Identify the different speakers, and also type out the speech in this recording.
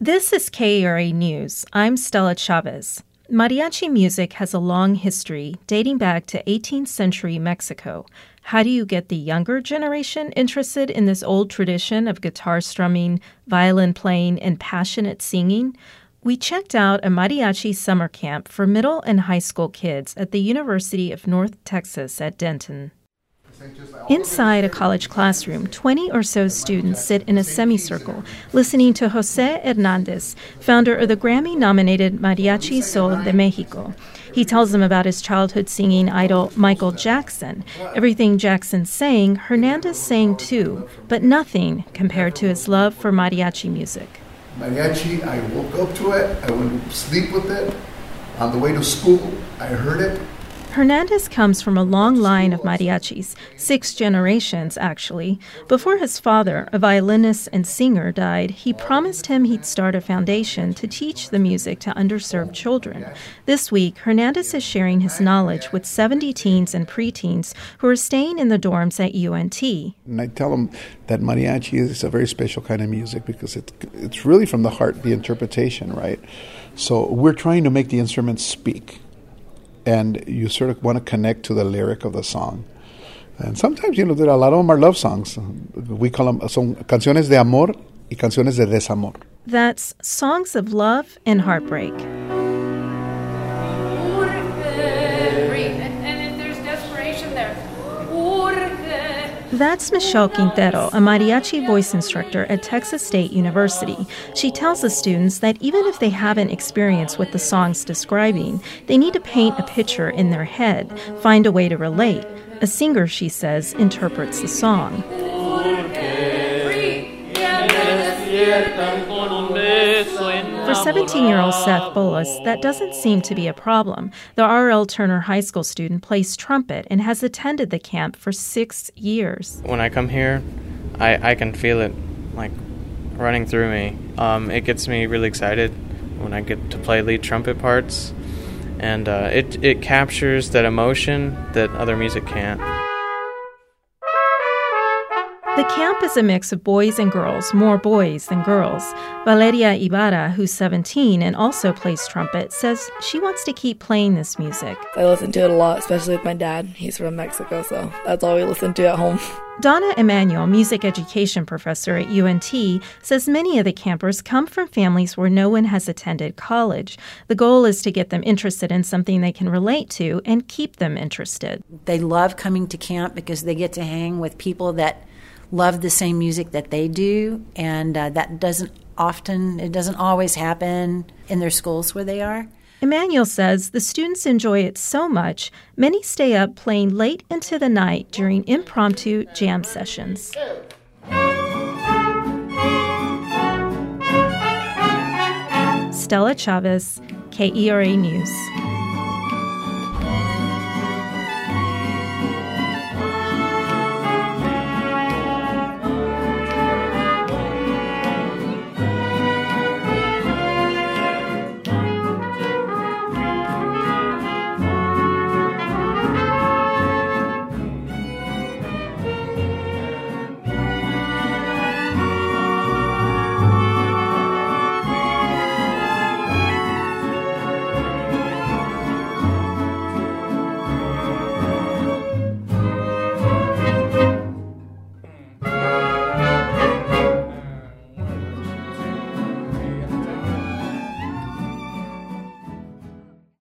Speaker 1: This is KERA News. I'm Stella Chavez. Mariachi music has a long history dating back to 18th century Mexico. How do you get the younger generation interested in this old tradition of guitar strumming, violin playing, and passionate singing? We checked out a mariachi summer camp for middle and high school kids at the University of North Texas at Denton. Inside a college classroom, 20 or so students sit in a semicircle listening to Jose Hernandez, founder of the Grammy-nominated Mariachi Sol de Mexico. He tells them about his childhood singing idol Michael Jackson. Everything Jackson sang, Hernandez sang too, but nothing compared to his love for mariachi music.
Speaker 2: Mariachi, I woke up to it, I went to sleep with it. On the way to school, I heard it.
Speaker 1: Hernandez comes from a long line of mariachis, 6 generations actually. Before his father, a violinist and singer, died, he promised him he'd start a foundation to teach the music to underserved children. This week, Hernandez is sharing his knowledge with 70 teens and preteens who are staying in the dorms at UNT.
Speaker 3: And I tell them that mariachi is a very special kind of music because it's really from the heart, the interpretation, right? So we're trying to make the instruments speak. And you sort of want to connect to the lyric of the song. And sometimes, there are a lot of them are love songs. We call them son canciones de amor y canciones de desamor.
Speaker 1: That's songs of love and heartbreak.
Speaker 4: And if there's desperation there.
Speaker 1: That's Michelle Quintero, a mariachi voice instructor at Texas State University. She tells the students that even if they haven't experienced what the song's describing, they need to paint a picture in their head, find a way to relate. A singer, she says, interprets the song. For 17-year-old Seth Bolas, that doesn't seem to be a problem. The R.L. Turner High School student plays trumpet and has attended the camp for 6 years.
Speaker 5: When I come here, I can feel it like running through me. It gets me really excited when I get to play lead trumpet parts, and it captures that emotion that other music can't.
Speaker 1: The camp is a mix of boys and girls, more boys than girls. Valeria Ibarra, who's 17 and also plays trumpet, says she wants to keep playing this music.
Speaker 6: I listen to it a lot, especially with my dad. He's from Mexico, so that's all we listen to at home.
Speaker 1: Donna Emanuel, music education professor at UNT, says many of the campers come from families where no one has attended college. The goal is to get them interested in something they can relate to and keep them interested.
Speaker 7: They love coming to camp because they get to hang with people that love the same music that they do, and that doesn't always happen in their schools where they are.
Speaker 1: Emmanuel says the students enjoy it so much, many stay up playing late into the night during impromptu jam sessions. Stella Chavez, KERA News.